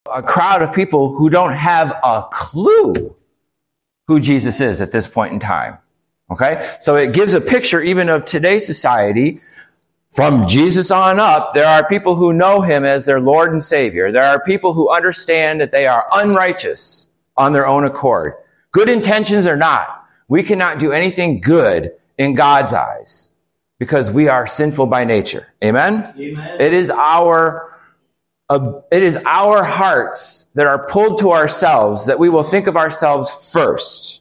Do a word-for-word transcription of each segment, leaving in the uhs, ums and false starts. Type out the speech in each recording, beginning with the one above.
a crowd of people who don't have a clue who Jesus is at this point in time. Okay? So it gives a picture even of today's society. From Jesus on up, there are people who know him as their Lord and Savior. There are people who understand that they are unrighteous on their own accord. Good intentions or not, we cannot do anything good in God's eyes because we are sinful by nature. Amen? Amen. It is our uh, it is our hearts that are pulled to ourselves that we will think of ourselves first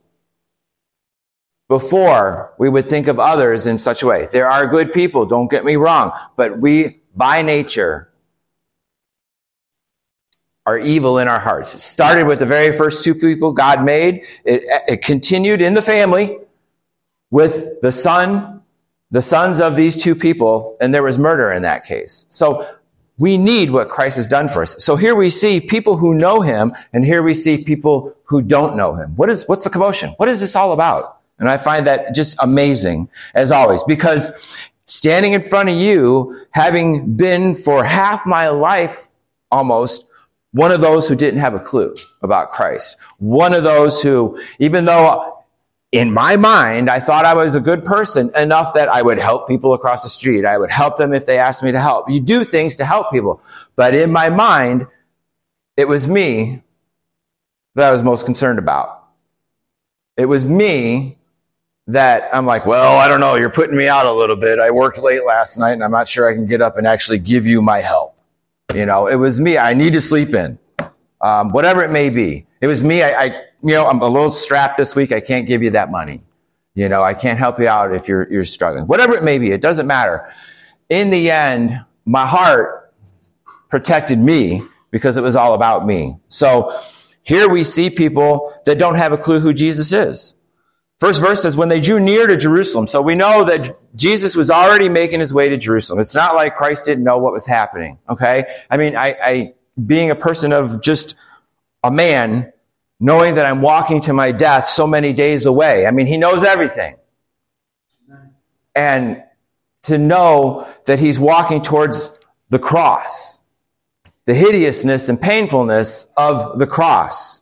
before we would think of others in such a way. There are good people, don't get me wrong, but we, by nature, are evil in our hearts. It started with the very first two people God made. It, it continued in the family with the son, the sons of these two people, and there was murder in that case. So we need what Christ has done for us. So here we see people who know him, and here we see people who don't know him. What is, what's the commotion? What is this all about? And I find that just amazing, as always, because standing in front of you, having been for half my life almost one of those who didn't have a clue about Christ, one of those who, even though in my mind I thought I was a good person enough that I would help people across the street, I would help them if they asked me to help. You do things to help people. But in my mind, it was me that I was most concerned about. It was me that I'm like, well, I don't know, you're putting me out a little bit. I worked late last night and I'm not sure I can get up and actually give you my help. You know, it was me. I need to sleep in. Um, whatever it may be. It was me. I, I, you know, I'm a little strapped this week. I can't give you that money. You know, I can't help you out if you're, you're struggling. Whatever it may be, it doesn't matter. In the end, my heart protected me because it was all about me. So here we see people that don't have a clue who Jesus is. First verse says, when they drew near to Jerusalem. So we know that Jesus was already making his way to Jerusalem. It's not like Christ didn't know what was happening, okay? I mean, I, I being a person of just a man, knowing that I'm walking to my death so many days away. I mean, he knows everything. And to know that he's walking towards the cross, the hideousness and painfulness of the cross,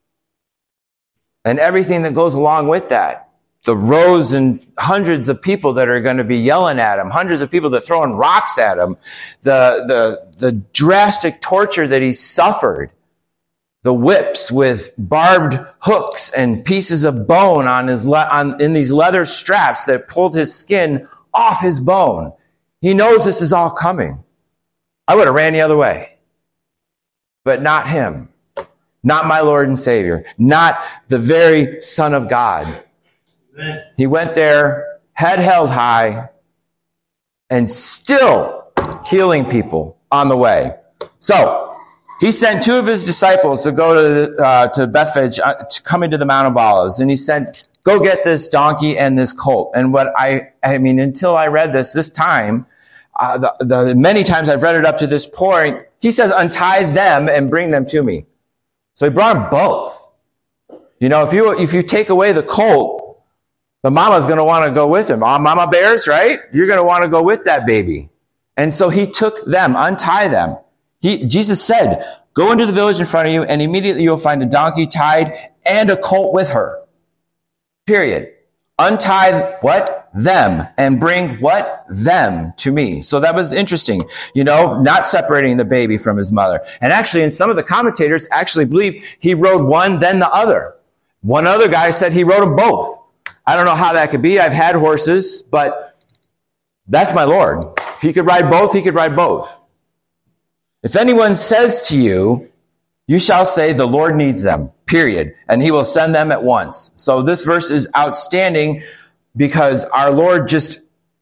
and everything that goes along with that. The rows and hundreds of people that are going to be yelling at him, hundreds of people that are throwing rocks at him, the, the, the drastic torture that he suffered, the whips with barbed hooks and pieces of bone on his le- on, in these leather straps that pulled his skin off his bone. He knows this is all coming. I would have ran the other way, but not him. Not my Lord and Savior. Not the very Son of God. Amen. He went there, head held high, and still healing people on the way. So, he sent two of his disciples to go to uh, to Bethphage, uh, to come into the Mount of Olives. And he said, go get this donkey and this colt. And what I, I mean, until I read this, this time, uh, the, the many times I've read it up to this point, he says, untie them and bring them to me. So he brought them both. You know, if you if you take away the colt, the mama's going to want to go with him. Oh, mama bears, right? You're going to want to go with that baby. And so he took them, untie them. He, Jesus said, go into the village in front of you, and immediately you'll find a donkey tied and a colt with her. Period. Untie what? Them. And bring what? Them to me. So that was interesting. You know, not separating the baby from his mother. And actually, in some of the commentators actually believe he rode one, then the other. One other guy said he rode them both. I don't know how that could be. I've had horses, but that's my Lord. If he could ride both, he could ride both. If anyone says to you, you shall say, the Lord needs them, period. And he will send them at once. So this verse is outstanding because our Lord just,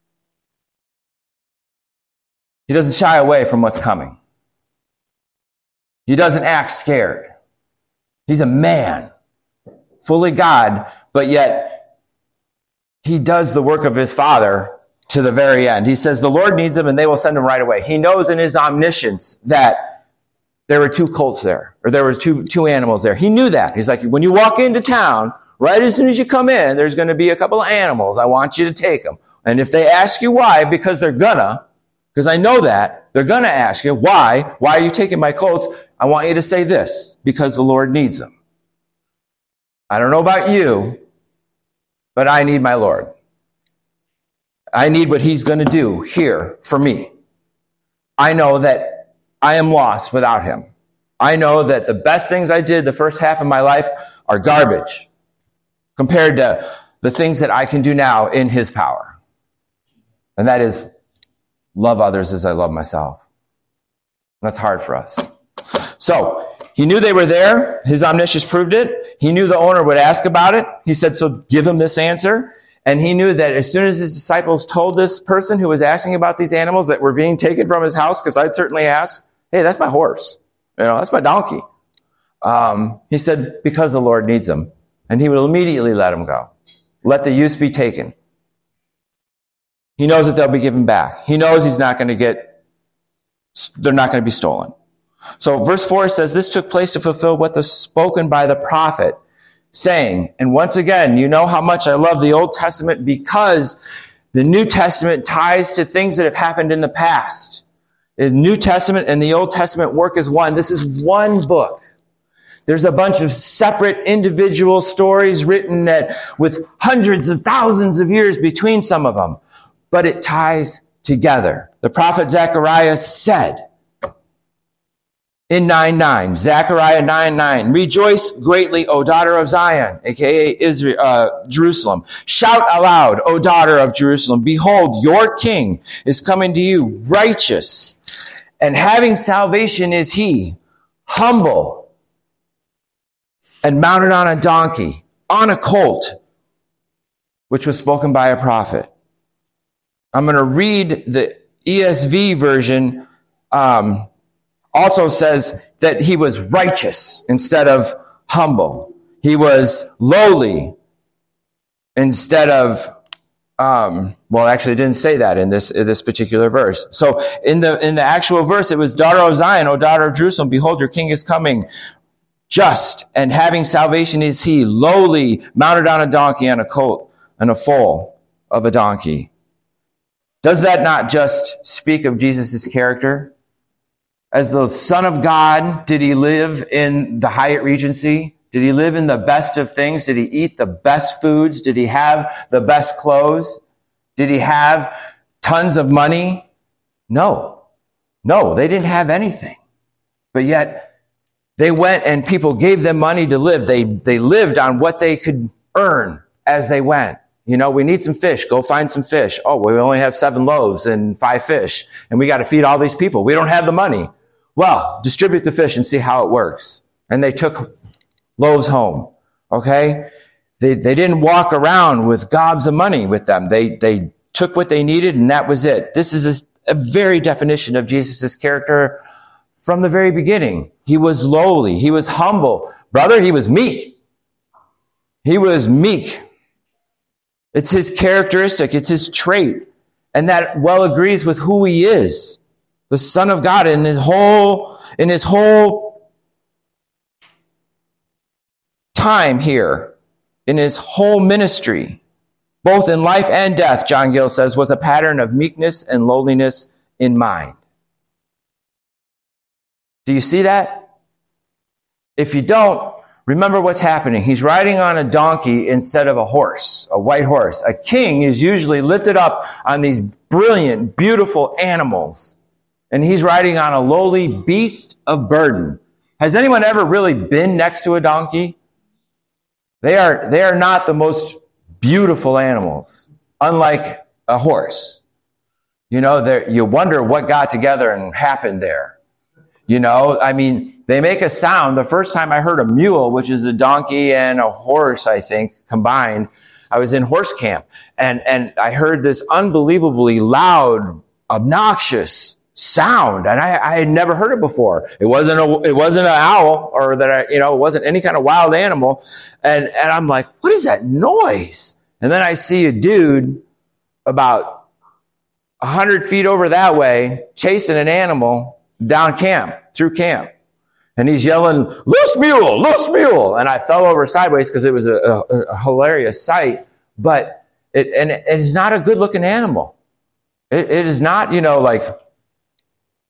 he doesn't shy away from what's coming. He doesn't act scared. He's a man, fully God, but yet he does the work of his Father to the very end. He says, the Lord needs them and they will send them right away. He knows in his omniscience that there were two colts there, or there were two, two animals there. He knew that. He's like, when you walk into town, right as soon as you come in, there's going to be a couple of animals. I want you to take them. And if they ask you why, because they're gonna, Because I know that. They're going to ask you, why? Why are you taking my coats? I want you to say this, because the Lord needs them. I don't know about you, but I need my Lord. I need what he's going to do here for me. I know that I am lost without him. I know that the best things I did the first half of my life are garbage compared to the things that I can do now in his power. And that is love others as I love myself. That's hard for us. So he knew they were there. His omniscience proved it. He knew the owner would ask about it. He said, so give him this answer. And he knew that as soon as his disciples told this person who was asking about these animals that were being taken from his house, because I'd certainly ask, hey, that's my horse. You know, that's my donkey. Um, he said, because the Lord needs them. And he will immediately let them go. Let the youths be taken. He knows that they'll be given back. He knows he's not going to get, they're not going to be stolen. So verse four says, this took place to fulfill what was spoken by the prophet, saying, and once again, you know how much I love the Old Testament because the New Testament ties to things that have happened in the past. The New Testament and the Old Testament work as one. This is one book. There's a bunch of separate individual stories written that with hundreds of thousands of years between some of them, but it ties together. The prophet Zechariah said in nine nine, Zechariah nine nine, rejoice greatly, O daughter of Zion, aka Israel, uh, Jerusalem. Shout aloud, O daughter of Jerusalem. Behold, your king is coming to you, righteous, and having salvation is he, humble, and mounted on a donkey, on a colt, which was spoken by a prophet. I'm going to read the E S V version. Um, also says that he was righteous instead of humble. He was lowly instead of, um, well, actually it didn't say that in this, in this particular verse. So in the, in the actual verse, it was, daughter of Zion, O daughter of Jerusalem, behold, your king is coming. Just and having salvation is he, lowly, mounted on a donkey, on a colt, and a foal of a donkey. Does that not just speak of Jesus' character? As the Son of God, did he live in the Hyatt Regency? Did he live in the best of things? Did he eat the best foods? Did he have the best clothes? Did he have tons of money? No. No, they didn't have anything. But yet, they went and people gave them money to live. They, they lived on what they could earn as they went. You know, we need some fish. Go find some fish. Oh, we only have seven loaves and five fish, and we got to feed all these people. We don't have the money. Well, distribute the fish and see how it works. And they took loaves home. Okay? They, they didn't walk around with gobs of money with them. They, they took what they needed, and that was it. This is a, a very definition of Jesus' character from the very beginning. He was lowly. He was humble. Brother, he was meek. He was meek. It's his characteristic. It's his trait. And that well agrees with who he is. The Son of God in his whole, in his whole time here, in his whole ministry, both in life and death, John Gill says, was a pattern of meekness and lowliness in mind. Do you see that? If you don't, remember what's happening. He's riding on a donkey instead of a horse, a white horse. A king is usually lifted up on these brilliant, beautiful animals. And he's riding on a lowly beast of burden. Has anyone ever really been next to a donkey? They are, they are not the most beautiful animals, unlike a horse. You know, you wonder what got together and happened there. You know, I mean, they make a sound. The first time I heard a mule, which is a donkey and a horse, I think, combined, I was in horse camp. And, and I heard this unbelievably loud, obnoxious sound. And I, I had never heard it before. It wasn't a, it wasn't an owl or that I, you know, it wasn't any kind of wild animal. And, and I'm like, what is that noise? And then I see a dude about a hundred feet over that way chasing an animal down camp, through camp. And he's yelling, loose mule, loose mule. And I fell over sideways because it was a, a, a hilarious sight. But it, and it is not a good looking animal. It, it is not, you know, like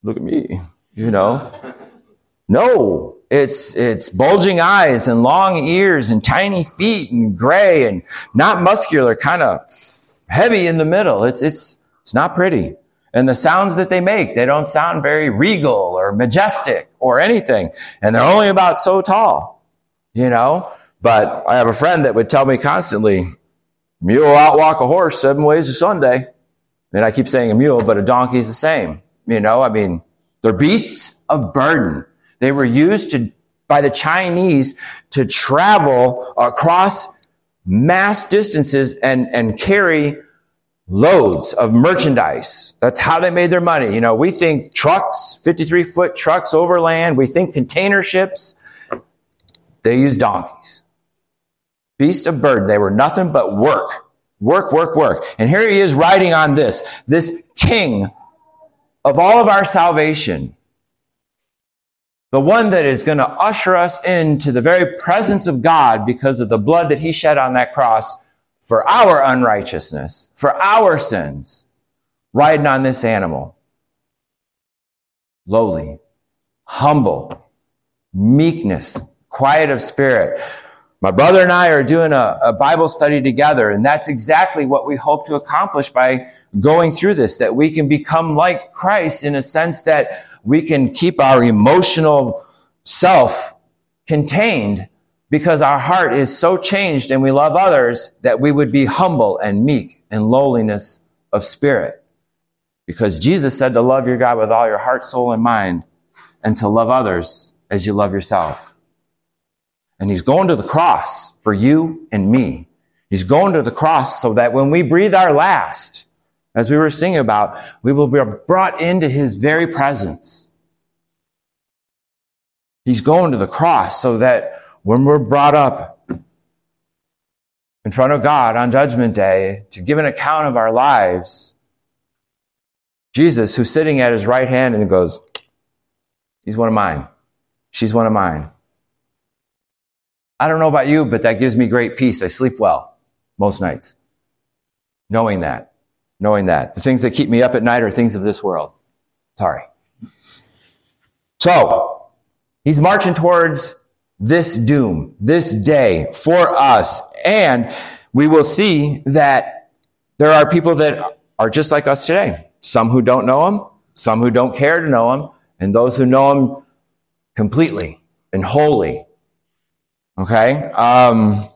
Look at me, you know. No, it's it's bulging eyes and long ears and tiny feet and gray and not muscular, kind of heavy in the middle. It's it's it's not pretty. And the sounds that they make, they don't sound very regal or majestic or anything. And they're only about so tall, you know. But I have a friend that would tell me constantly, mule will outwalk a horse seven ways a Sunday. And I keep saying a mule, but a donkey is the same. You know, I mean, they're beasts of burden. They were used to by the Chinese to travel across mass distances and, and carry loads of merchandise. That's how they made their money. You know, we think trucks, fifty-three foot trucks overland. We think container ships. They use donkeys. Beast of burden. They were nothing but work. Work, work, work. And here he is riding on this, this king of all of our salvation. The one that is going to usher us into the very presence of God because of the blood that he shed on that cross for our unrighteousness, for our sins, riding on this animal. Lowly, humble, meekness, quiet of spirit. My brother and I are doing a, a Bible study together, and that's exactly what we hope to accomplish by going through this, that we can become like Christ in a sense that we can keep our emotional self contained because our heart is so changed and we love others that we would be humble and meek and lowliness of spirit. Because Jesus said to love your God with all your heart, soul, and mind, and to love others as you love yourself. And he's going to the cross for you and me. He's going to the cross so that when we breathe our last, as we were singing about, we will be brought into his very presence. He's going to the cross so that when we're brought up in front of God on Judgment Day to give an account of our lives, Jesus, who's sitting at his right hand and goes, he's one of mine. She's one of mine. I don't know about you, but that gives me great peace. I sleep well most nights. Knowing that. Knowing that. The things that keep me up at night are things of this world. Sorry. So, he's marching towards this doom, this day for us. And we will see that there are people that are just like us today. Some who don't know him, some who don't care to know him, and those who know him completely and wholly. Okay? Um,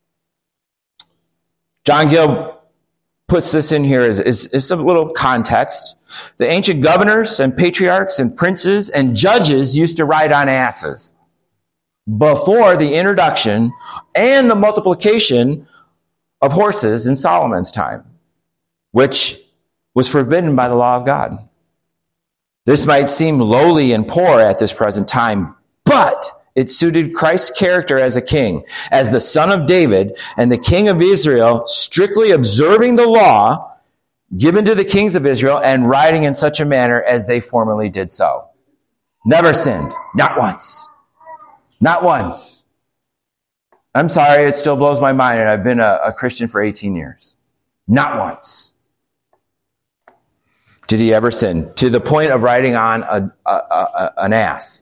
John Gill puts this in here as, as, as a little context. The ancient governors and patriarchs and princes and judges used to ride on asses before the introduction and the multiplication of horses in Solomon's time, which was forbidden by the law of God. This might seem lowly and poor at this present time, but it suited Christ's character as a king, as the son of David and the king of Israel, strictly observing the law given to the kings of Israel and riding in such a manner as they formerly did so. Never sinned. Not once. Not once. I'm sorry, it still blows my mind, and I've been a, a Christian for eighteen years. Not once did he ever sin, to the point of riding on a, a, a, an ass.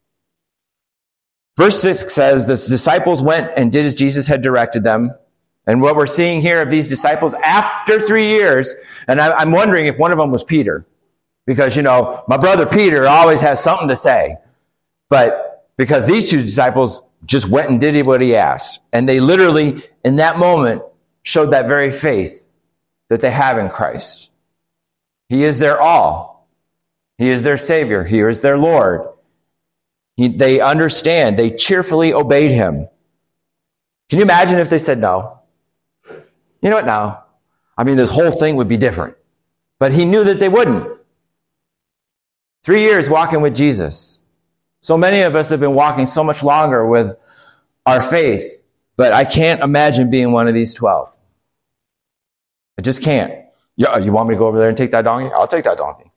Verse six says, the disciples went and did as Jesus had directed them. And what we're seeing here of these disciples after three years, and I'm wondering if one of them was Peter. Because, you know, my brother Peter always has something to say. But because these two disciples just went and did what he asked. And they literally, in that moment, showed that very faith that they have in Christ. He is their all. He is their Savior. He is their Lord. He, they understand. They cheerfully obeyed him. Can you imagine if they said no? You know what, no. I mean, this whole thing would be different. But he knew that they wouldn't. Three years walking with Jesus. So many of us have been walking so much longer with our faith, but I can't imagine being one of these twelve. I just can't. Yeah, you want me to go over there and take that donkey? I'll take that donkey.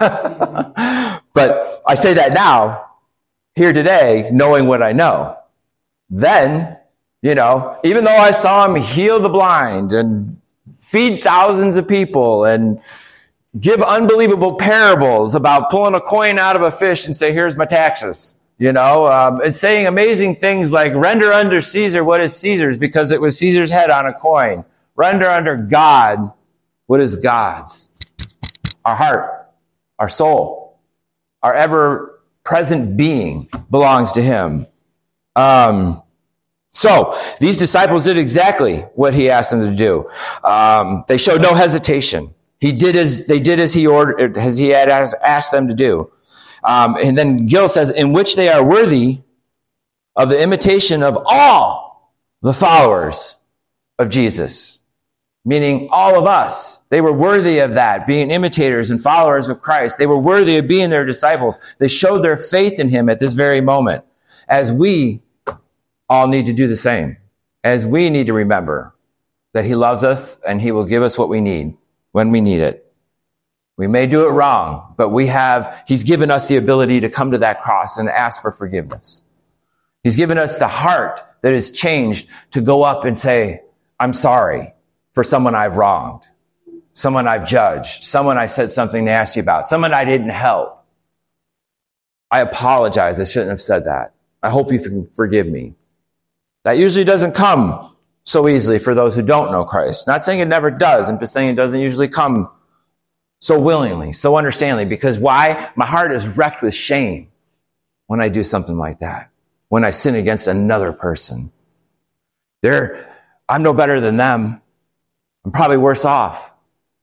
But I say that now, here today, knowing what I know. Then, you know, even though I saw him heal the blind and feed thousands of people and give unbelievable parables about pulling a coin out of a fish and say, here's my taxes. You know, um, and saying amazing things like render unto Caesar what is Caesar's, because it was Caesar's head on a coin. Render unto God what is God's. Our heart, our soul, our ever-present being belongs to him. Um, so these disciples did exactly what he asked them to do. Um, they showed no hesitation. He did as they did as he ordered, as he had asked, asked them to do. Um, and then Gill says, in which they are worthy of the imitation of all the followers of Jesus. Meaning all of us. They were worthy of that, being imitators and followers of Christ. They were worthy of being their disciples. They showed their faith in him at this very moment. As we all need to do the same. As we need to remember that he loves us and he will give us what we need when we need it. We may do it wrong, but we have, he's given us the ability to come to that cross and ask for forgiveness. He's given us the heart that is changed to go up and say, I'm sorry for someone I've wronged, someone I've judged, someone I said something nasty about, someone I didn't help. I apologize. I shouldn't have said that. I hope you can forgive me. That usually doesn't come so easily for those who don't know Christ. Not saying it never does. I'm just saying it doesn't usually come so willingly, so understandingly. Because why? My heart is wrecked with shame when I do something like that. When I sin against another person. They're, I'm no better than them. I'm probably worse off.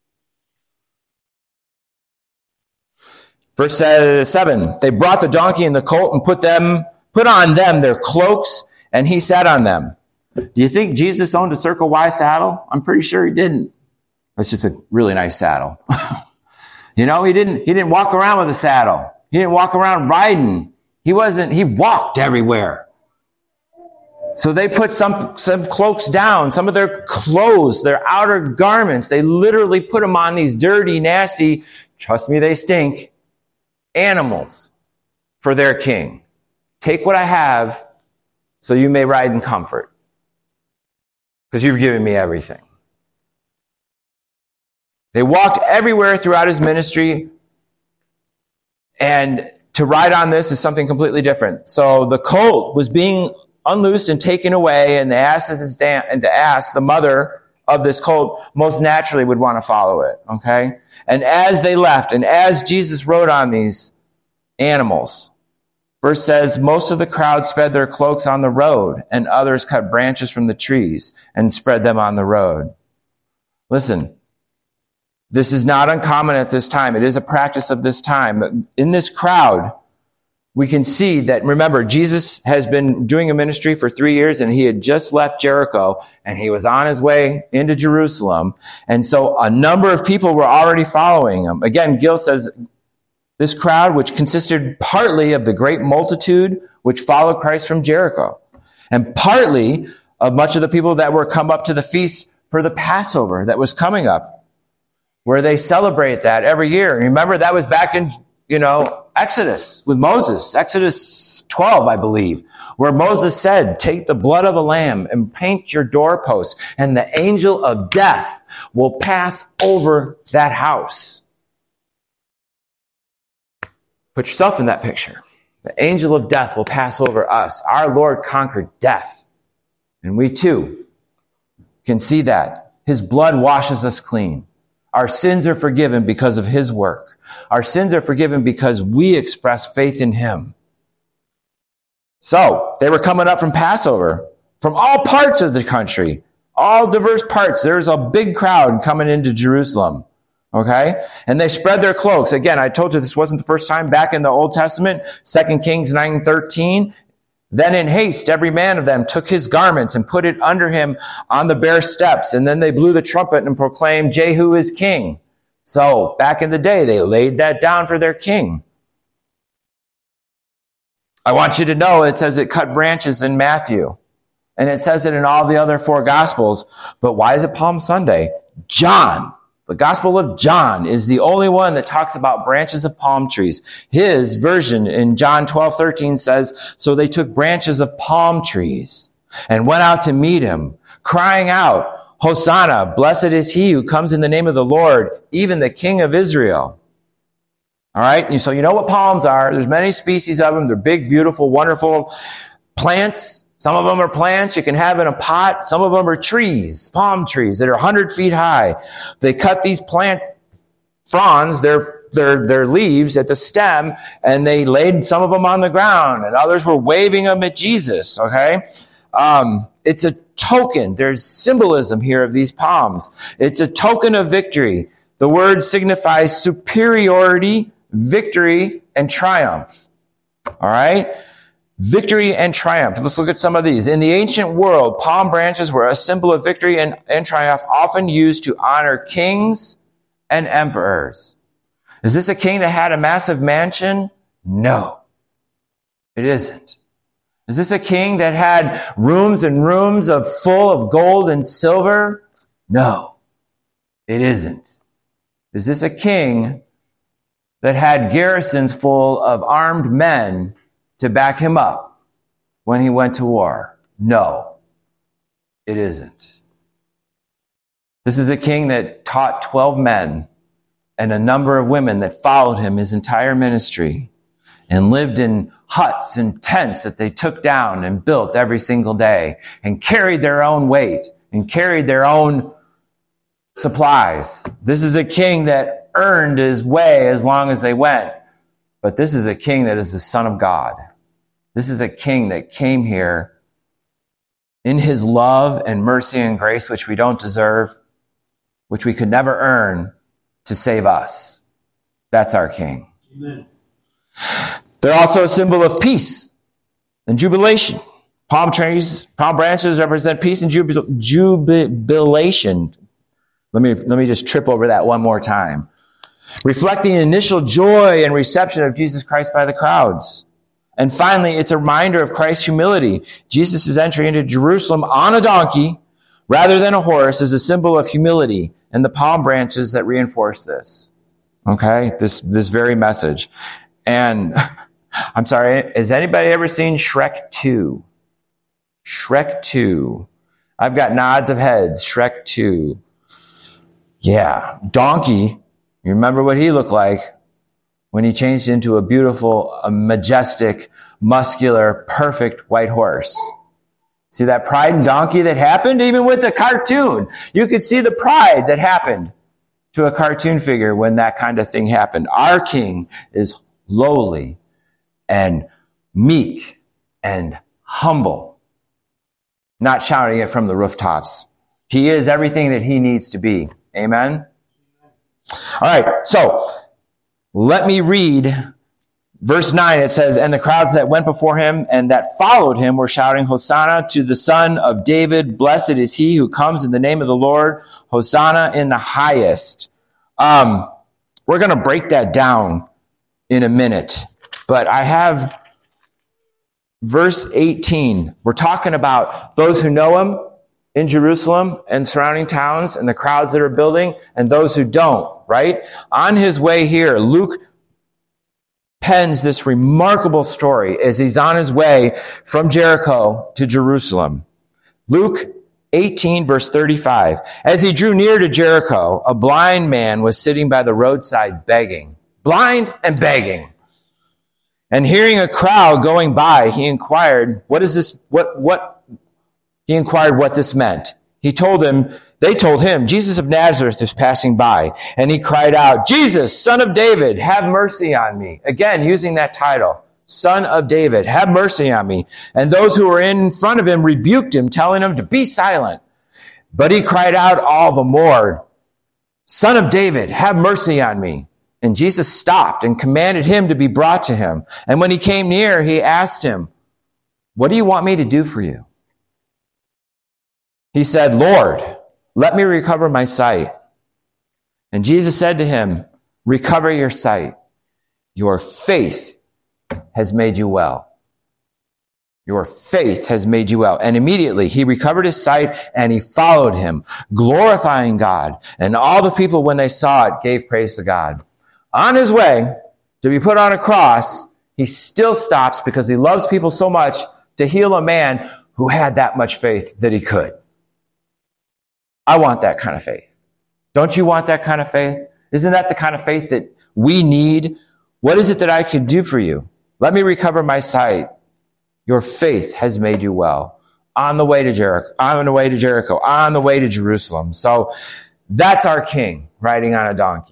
Verse seven, they brought the donkey and the colt and put them, put on them their cloaks, and he sat on them. Do you think Jesus owned a Circle Y saddle? I'm pretty sure he didn't. It's just a really nice saddle. You know, he didn't, he didn't walk around with a saddle. He didn't walk around riding. He wasn't, he walked everywhere. So they put some, some cloaks down, some of their clothes, their outer garments. They literally put them on these dirty, nasty, trust me, they stink, animals for their king. Take what I have so you may ride in comfort. Because you've given me everything. They walked everywhere throughout his ministry, and to ride on this is something completely different. So the colt was being unloosed and taken away, and the ass, and the ass, the mother of this colt, most naturally would want to follow it. Okay, and as they left, and as Jesus rode on these animals, verse says, most of the crowd spread their cloaks on the road, and others cut branches from the trees and spread them on the road. Listen. This is not uncommon at this time. It is a practice of this time. In this crowd, we can see that, remember, Jesus has been doing a ministry for three years, and he had just left Jericho, and he was on his way into Jerusalem. And so a number of people were already following him. Again, Gill says, this crowd, which consisted partly of the great multitude which followed Christ from Jericho, and partly of much of the people that were come up to the feast for the Passover that was coming up, where they celebrate that every year. Remember, that was back in, you know, Exodus with Moses, Exodus twelve, I believe, where Moses said, take the blood of the lamb and paint your doorposts, and the angel of death will pass over that house. Put yourself in that picture. The angel of death will pass over us. Our Lord conquered death. And we too can see that. His blood washes us clean. Our sins are forgiven because of his work. Our sins are forgiven because we express faith in him. So, they were coming up from Passover, from all parts of the country, all diverse parts. There's a big crowd coming into Jerusalem. Okay? And they spread their cloaks. Again, I told you this wasn't the first time back in the Old Testament. Second Kings nine thirteen. Then in haste, every man of them took his garments and put it under him on the bare steps. And then they blew the trumpet and proclaimed, Jehu is king. So back in the day, they laid that down for their king. I want you to know it says it cut branches in Matthew. And it says it in all the other four Gospels. But why is it Palm Sunday? John, the Gospel of John, is the only one that talks about branches of palm trees. His version in John twelve thirteen says, so they took branches of palm trees and went out to meet him, crying out, Hosanna, blessed is he who comes in the name of the Lord, even the King of Israel. All right, and so you know what palms are. There's many species of them. They're big, beautiful, wonderful plants. Some of them are plants you can have in a pot. Some of them are trees, palm trees that are one hundred feet high. They cut these plant fronds, their, their, their leaves at the stem, and they laid some of them on the ground, and others were waving them at Jesus, okay? Um, it's a token. There's symbolism here of these palms. It's a token of victory. The word signifies superiority, victory, and triumph. All right? Victory and triumph. Let's look at some of these. In the ancient world, palm branches were a symbol of victory and, and triumph, often used to honor kings and emperors. Is this a king that had a massive mansion? No, it isn't. Is this a king that had rooms and rooms of full of gold and silver? No, it isn't. Is this a king that had garrisons full of armed men to back him up when he went to war? No, it isn't. This is a king that taught twelve men and a number of women that followed him his entire ministry and lived in huts and tents that they took down and built every single day and carried their own weight and carried their own supplies. This is a king that earned his way as long as they went. But this is a king that is the Son of God. This is a king that came here in his love and mercy and grace, which we don't deserve, which we could never earn, to save us. That's our king. Amen. They're also a symbol of peace and jubilation. Palm trees, palm branches represent peace and jubil- jubilation. Let me, let me just trip over that one more time. Reflecting initial joy and reception of Jesus Christ by the crowds. And finally, it's a reminder of Christ's humility. Jesus' entry into Jerusalem on a donkey rather than a horse is a symbol of humility, and the palm branches that reinforce this. Okay? This, this very message. And I'm sorry, has anybody ever seen Shrek two? Shrek two. I've got nods of heads. Shrek two. Yeah. Donkey. You remember what he looked like when he changed into a beautiful, a majestic, muscular, perfect white horse. See that pride in donkey that happened even with the cartoon? You could see the pride that happened to a cartoon figure when that kind of thing happened. Our king is lowly and meek and humble, not shouting it from the rooftops. He is everything that he needs to be. Amen? All right, so let me read verse nine. It says, and the crowds that went before him and that followed him were shouting, Hosanna to the Son of David. Blessed is he who comes in the name of the Lord. Hosanna in the highest. Um, we're going to break that down in a minute. But I have verse eighteen. We're talking about those who know him in Jerusalem and surrounding towns and the crowds that are building and those who don't, right? On his way here, Luke pens this remarkable story as he's on his way from Jericho to Jerusalem. Luke eighteen, verse thirty-five. As he drew near to Jericho, a blind man was sitting by the roadside begging. Blind and begging. And hearing a crowd going by, he inquired, what is this, what, what, he inquired what this meant. He told him, they told him, Jesus of Nazareth is passing by. And he cried out, Jesus, Son of David, have mercy on me. Again, using that title, Son of David, have mercy on me. And those who were in front of him rebuked him, telling him to be silent. But he cried out all the more, Son of David, have mercy on me. And Jesus stopped and commanded him to be brought to him. And when he came near, he asked him, what do you want me to do for you? He said, Lord, let me recover my sight. And Jesus said to him, recover your sight. Your faith has made you well. Your faith has made you well. And immediately he recovered his sight and he followed him, glorifying God. And all the people, when they saw it, gave praise to God. On his way to be put on a cross, he still stops because he loves people so much to heal a man who had that much faith that he could. I want that kind of faith. Don't you want that kind of faith? Isn't that the kind of faith that we need? What is it that I can do for you? Let me recover my sight. Your faith has made you well. On the way to Jericho, on the way to Jericho, on the way to Jerusalem. So that's our king riding on a donkey.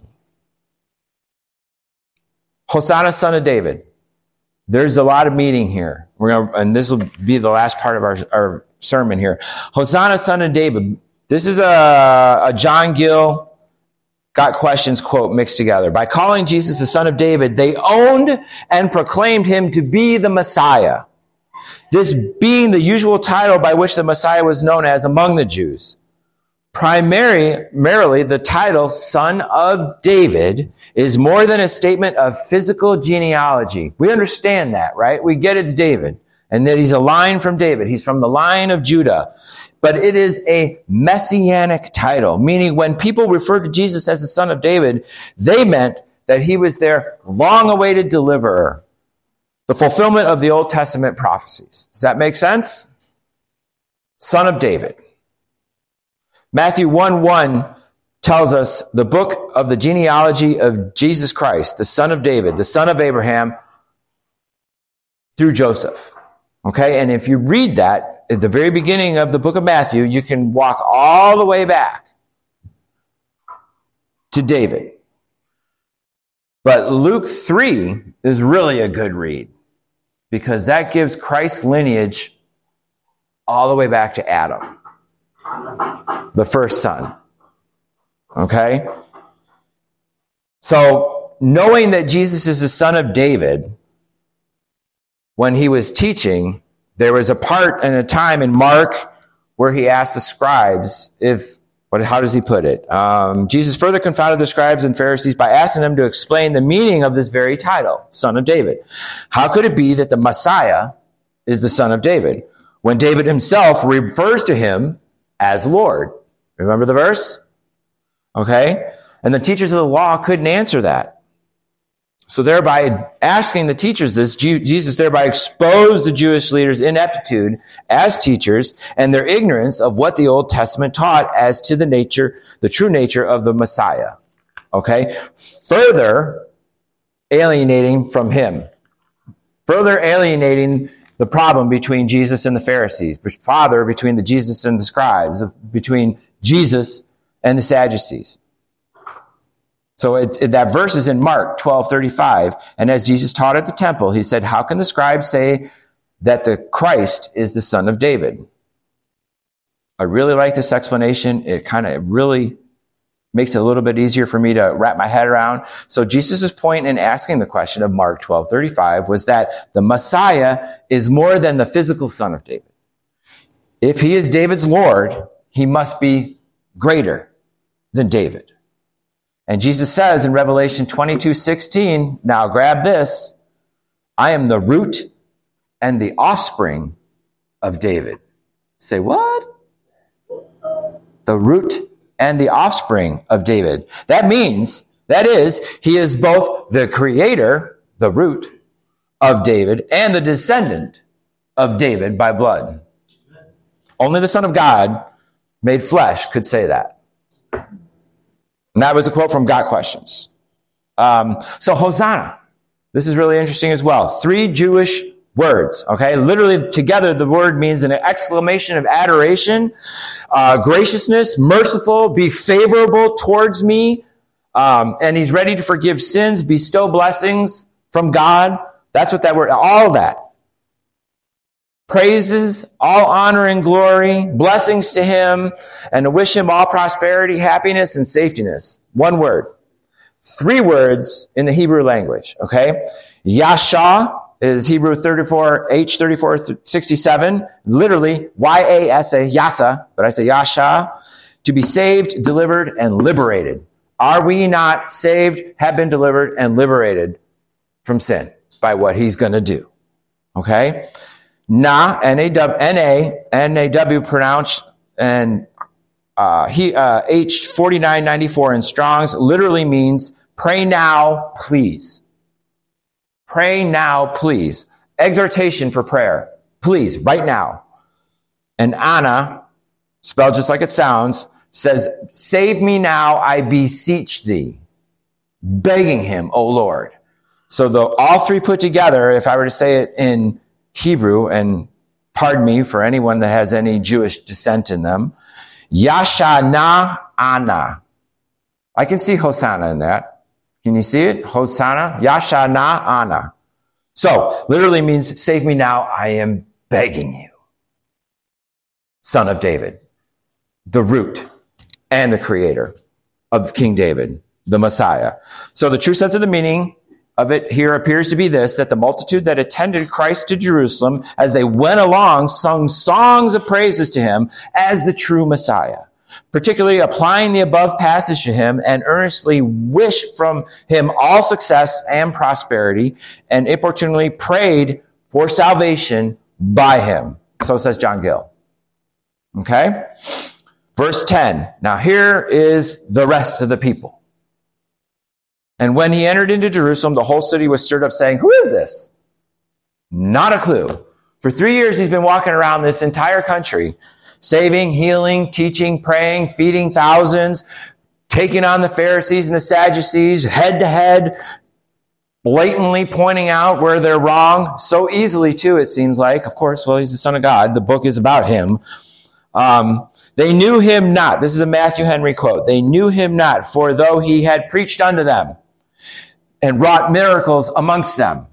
Hosanna, son of David. There's a lot of meaning here. We're gonna, and this will be the last part of our, our sermon here. Hosanna, son of David. This is a, a John Gill Got Questions quote mixed together. By calling Jesus the son of David, they owned and proclaimed him to be the Messiah. This being the usual title by which the Messiah was known as among the Jews. Primarily, the title Son of David is more than a statement of physical genealogy. We understand that, right? We get it's David, and that he's a line from David. He's from the line of Judah. But it is a messianic title, meaning when people referred to Jesus as the Son of David, they meant that he was their long-awaited deliverer, the fulfillment of the Old Testament prophecies. Does that make sense? Son of David. Matthew one one tells us the book of the genealogy of Jesus Christ, the son of David, the son of Abraham, through Joseph. Okay, and if you read that at the very beginning of the book of Matthew, you can walk all the way back to David. But Luke three is really a good read because that gives Christ's lineage all the way back to Adam, the first son. Okay? So, knowing that Jesus is the son of David, when he was teaching, there was a part and a time in Mark where he asked the scribes if, what, how does he put it? Um, Jesus further confounded the scribes and Pharisees by asking them to explain the meaning of this very title, Son of David. How could it be that the Messiah is the son of David, when David himself refers to him as Lord? Remember the verse? Okay? And the teachers of the law couldn't answer that. So thereby asking the teachers this, Jesus thereby exposed the Jewish leaders' ineptitude as teachers and their ignorance of what the Old Testament taught as to the nature, the true nature of the Messiah. Okay? Further alienating from him. Further alienating the problem between Jesus and the Pharisees, father between the Jesus and the scribes, between Jesus and the Sadducees. So it, it, that verse is in Mark twelve thirty-five. And as Jesus taught at the temple, he said, how can the scribes say that the Christ is the son of David? I really like this explanation. It kind of really makes it a little bit easier for me to wrap my head around. So Jesus' point in asking the question of Mark twelve thirty-five was that the Messiah is more than the physical son of David. If he is David's Lord, he must be greater than David. And Jesus says in Revelation twenty-two sixteen, now grab this, I am the root and the offspring of David. Say what? The root and the offspring of David. That means, that is, he is both the creator, the root of David, and the descendant of David by blood. Only the Son of God made flesh could say that. And that was a quote from Got Questions. Um, so Hosanna. This is really interesting as well. Three Jewish words, okay? Literally together, the word means an exclamation of adoration, uh, graciousness, merciful, be favorable towards me. Um, and he's ready to forgive sins, bestow blessings from God. That's what that word, all that. Praises, all honor and glory, blessings to him, and to wish him all prosperity, happiness, and safetiness. One word. Three words in the Hebrew language, okay? Yasha is Hebrew thirty-four, H thirty-four sixty-seven, literally Y A S A, Yasa, but I say Yasha, to be saved, delivered, and liberated. Are we not saved, have been delivered, and liberated from sin by what he's going to do? Okay? Na, N A W, N A, N A W pronounced, and uh, he, uh, H forty-nine ninety-four in Strong's literally means pray now, please. Pray now, please. Exhortation for prayer. Please, right now. And Anna, spelled just like it sounds, says, save me now, I beseech thee, begging him, O Lord. So the all three put together, if I were to say it in Hebrew, and pardon me for anyone that has any Jewish descent in them, Yashana Ana. I can see Hosanna in that. Can you see it? Hosanna, Yashana Ana. So, literally means, save me now, I am begging you. Son of David, the root and the creator of King David, the Messiah. So the true sense of the meaning of it here appears to be this, that the multitude that attended Christ to Jerusalem as they went along sung songs of praises to him as the true Messiah, particularly applying the above passage to him and earnestly wished from him all success and prosperity and importunately prayed for salvation by him. So says John Gill. Okay? Verse ten. Now here is the rest of the people. And when he entered into Jerusalem, the whole city was stirred up, saying, who is this? Not a clue. For three years, he's been walking around this entire country, saving, healing, teaching, praying, feeding thousands, taking on the Pharisees and the Sadducees head to head, blatantly pointing out where they're wrong. So easily, too, it seems like. Of course, well, he's the Son of God. The book is about him. Um, they knew him not. This is a Matthew Henry quote. They knew him not, for though he had preached unto them and wrought miracles amongst them,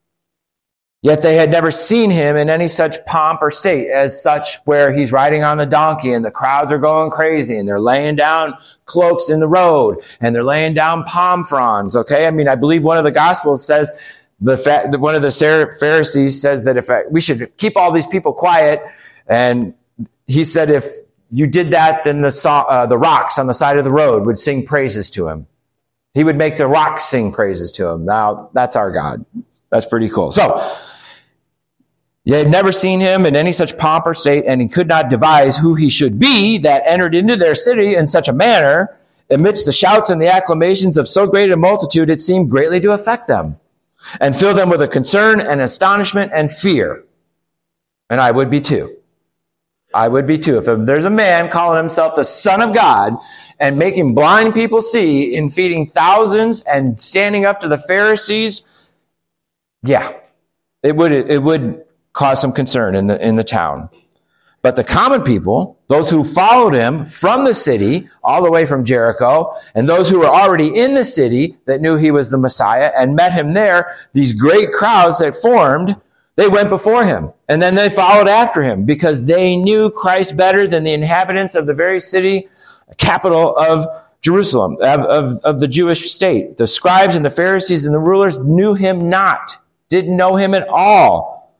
yet they had never seen him in any such pomp or state as such where he's riding on the donkey and the crowds are going crazy and they're laying down cloaks in the road and they're laying down palm fronds. Okay. I mean, I believe one of the gospels says the fact that one of the Pharisees says that if I, we should keep all these people quiet. And he said, if you did that, then the, uh, the rocks on the side of the road would sing praises to him. He would make the rocks sing praises to him. Now that's our God. That's pretty cool. So, they had never seen him in any such pomp or state, and he could not devise who he should be that entered into their city in such a manner. Amidst the shouts and the acclamations of so great a multitude, it seemed greatly to affect them and fill them with a concern and astonishment and fear. And I would be too. I would be too. If there's a man calling himself the Son of God and making blind people see in feeding thousands and standing up to the Pharisees, yeah, it would, it would cause some concern in the, in the town. But the common people, those who followed him from the city, all the way from Jericho, and those who were already in the city that knew he was the Messiah and met him there, these great crowds that formed, they went before him. And then they followed after him because they knew Christ better than the inhabitants of the very city, capital of Jerusalem, of, of, of the Jewish state. The scribes and the Pharisees and the rulers knew him not, didn't know him at all.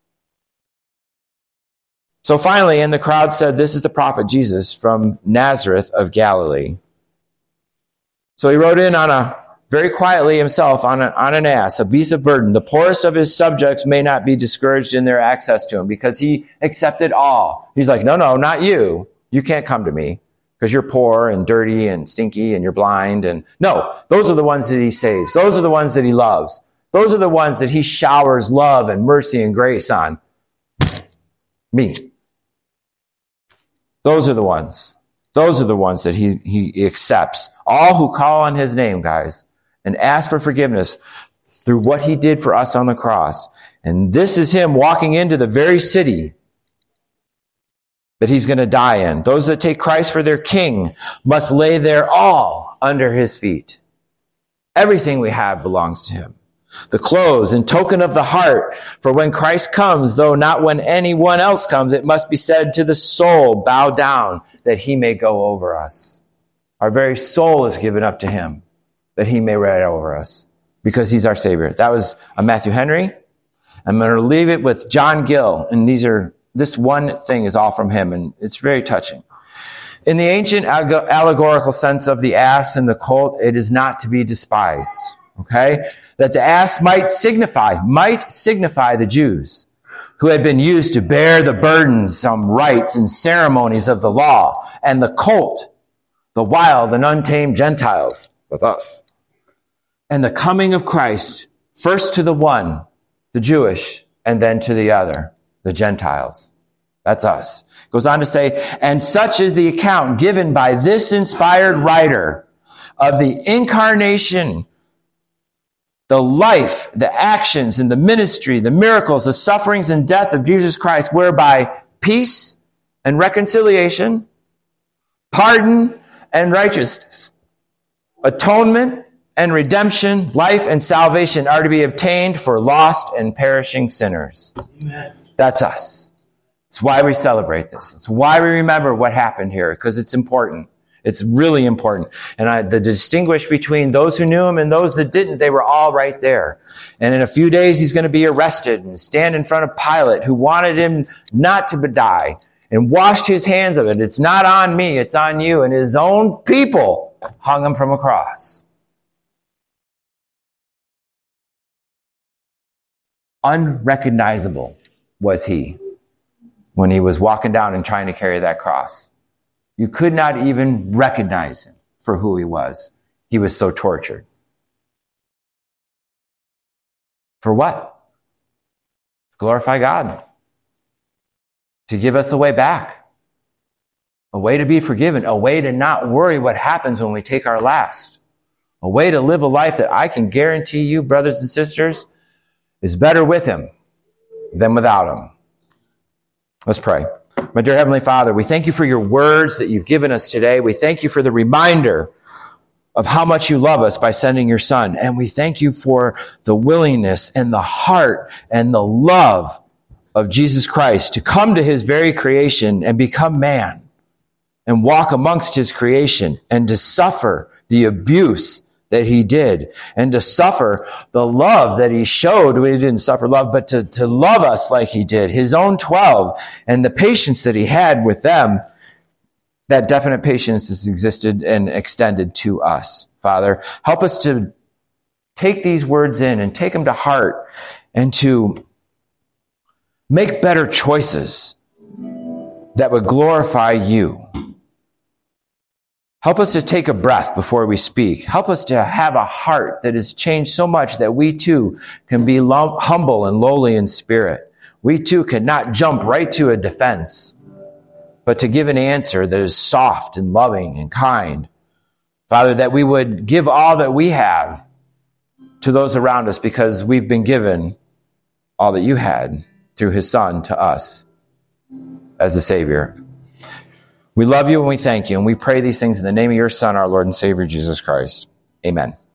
So finally, and the crowd said, this is the prophet Jesus from Nazareth of Galilee. So he rode in on a, very quietly himself on, a, on an ass, a beast of burden. The poorest of his subjects may not be discouraged in their access to him because he accepted all. He's like, no, no, not you. You can't come to me because you're poor and dirty and stinky and you're blind. And no, those are the ones that he saves. Those are the ones that he loves. Those are the ones that he showers love and mercy and grace on. Me. Those are the ones. Those are the ones that he, he accepts. All who call on his name, guys, and ask for forgiveness through what he did for us on the cross. And this is him walking into the very city that he's going to die in. Those that take Christ for their king must lay their all under his feet. Everything we have belongs to him. The clothes in token of the heart. For when Christ comes, though not when anyone else comes, it must be said to the soul, bow down, that he may go over us. Our very soul is given up to him, that he may reign over us, because he's our Savior. That was a Matthew Henry. I'm going to leave it with John Gill, and these are this one thing is all from him, and it's very touching. In the ancient allegorical sense of the ass and the colt, it is not to be despised. Okay? That the ass might signify, might signify the Jews who had been used to bear the burdens, some rites and ceremonies of the law, and the colt, the wild and untamed Gentiles, that's us. And the coming of Christ, first to the one, the Jewish, and then to the other, the Gentiles. That's us. Goes on to say, and such is the account given by this inspired writer of the incarnation, the life, the actions, and the ministry, the miracles, the sufferings and death of Jesus Christ, whereby peace and reconciliation, pardon and righteousness, atonement and redemption, life and salvation are to be obtained for lost and perishing sinners. Amen. That's us. It's why we celebrate this. It's why we remember what happened here, because it's important. It's really important. And I, the distinguish between those who knew him and those that didn't, they were all right there. And in a few days, he's going to be arrested and stand in front of Pilate, who wanted him not to die, and washed his hands of it. It's not on me, it's on you. And his own people hung him from a cross. Unrecognizable was he when he was walking down and trying to carry that cross. You could not even recognize him for who he was. He was so tortured. For what? Glorify God. To give us a way back. A way to be forgiven. A way to not worry what happens when we take our last. A way to live a life that I can guarantee you, brothers and sisters, is better with him than without him. Let's pray. My dear Heavenly Father, we thank you for your words that you've given us today. We thank you for the reminder of how much you love us by sending your Son. And we thank you for the willingness and the heart and the love of Jesus Christ to come to his very creation and become man and walk amongst his creation and to suffer the abuse that he did and to suffer the love that he showed. We didn't suffer love, but to, to love us like he did, his own twelve, and the patience that he had with them. That definite patience has existed and extended to us. Father, help us to take these words in and take them to heart and to make better choices that would glorify you. Help us to take a breath before we speak. Help us to have a heart that has changed so much that we too can be lo- humble and lowly in spirit. We too can not jump right to a defense, but to give an answer that is soft and loving and kind. Father, that we would give all that we have to those around us because we've been given all that you had through his Son to us as a Savior. We love you and we thank you, and we pray these things in the name of your Son, our Lord and Savior, Jesus Christ. Amen.